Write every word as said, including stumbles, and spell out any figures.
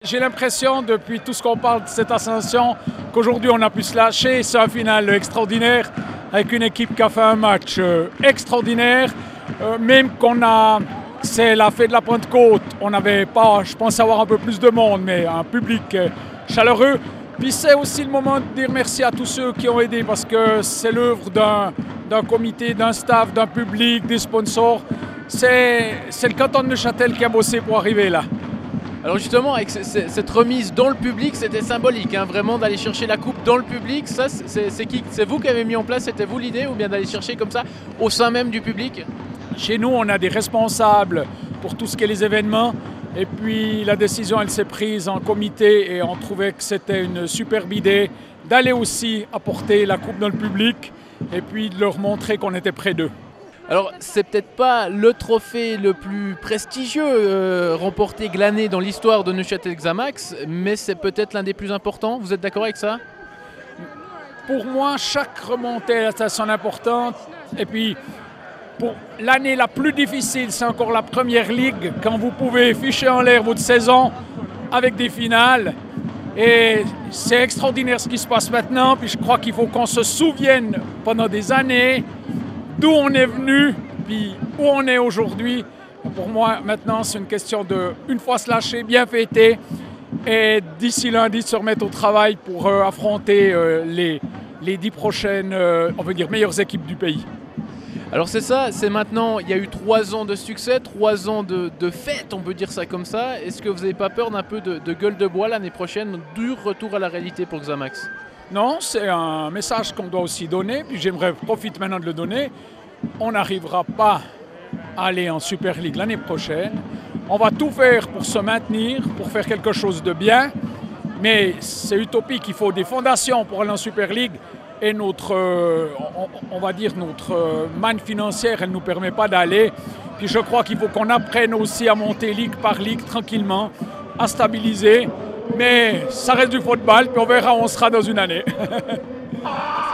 J'ai l'impression, depuis tout ce qu'on parle de cette ascension, qu'aujourd'hui on a pu se lâcher. C'est un final extraordinaire avec une équipe qui a fait un match euh, extraordinaire. Euh, même qu'on a, c'est la fête de la Pentecôte, on n'avait pas, je pense avoir un peu plus de monde, mais un public euh, chaleureux. Puis c'est aussi le moment de dire merci à tous ceux qui ont aidé parce que c'est l'œuvre d'un, d'un comité, d'un staff, d'un public, des sponsors. C'est, c'est le canton de Neuchâtel qui a bossé pour arriver là. Alors justement, avec cette remise dans le public, c'était symbolique, hein, vraiment d'aller chercher la coupe dans le public. Ça, c'est, c'est, qui, c'est vous qui avez mis en place, c'était vous l'idée, ou bien d'aller chercher comme ça au sein même du public? Chez nous, on a des responsables pour tout ce qui est les événements. Et puis la décision, elle s'est prise en comité et on trouvait que c'était une superbe idée d'aller aussi apporter la coupe dans le public et puis de leur montrer qu'on était près d'eux. Alors, c'est peut-être pas le trophée le plus prestigieux euh, remporté, glané dans l'histoire de Neuchâtel Xamax, mais c'est peut-être l'un des plus importants. Vous êtes d'accord avec ça? Pour moi, chaque remontée a son importance. Et puis, pour l'année la plus difficile, c'est encore la première ligue, quand vous pouvez ficher en l'air votre saison avec des finales. Et c'est extraordinaire ce qui se passe maintenant. Puis je crois qu'il faut qu'on se souvienne pendant des années d'où on est venu, puis où on est aujourd'hui. Pour moi, maintenant, c'est une question de, une fois se lâcher, bien fêter, et d'ici lundi, se remettre au travail pour euh, affronter euh, les, les dix prochaines, euh, on veut dire, meilleures équipes du pays. Alors c'est ça, c'est maintenant, il y a eu trois ans de succès, trois ans de, de fête, on peut dire ça comme ça. Est-ce que vous n'avez pas peur d'un peu de, de gueule de bois l'année prochaine, dur retour à la réalité pour Xamax? Non, c'est un message qu'on doit aussi donner, puis j'aimerais profiter maintenant de le donner. On n'arrivera pas à aller en Super League l'année prochaine. On va tout faire pour se maintenir, pour faire quelque chose de bien, mais c'est utopique, il faut des fondations pour aller en Super League et notre, euh, on, on va dire, notre euh, manne financière, elle ne nous permet pas d'aller. Puis je crois qu'il faut qu'on apprenne aussi à monter ligue par ligue tranquillement, à stabiliser. Mais ça reste du football, puis on verra où on sera dans une année.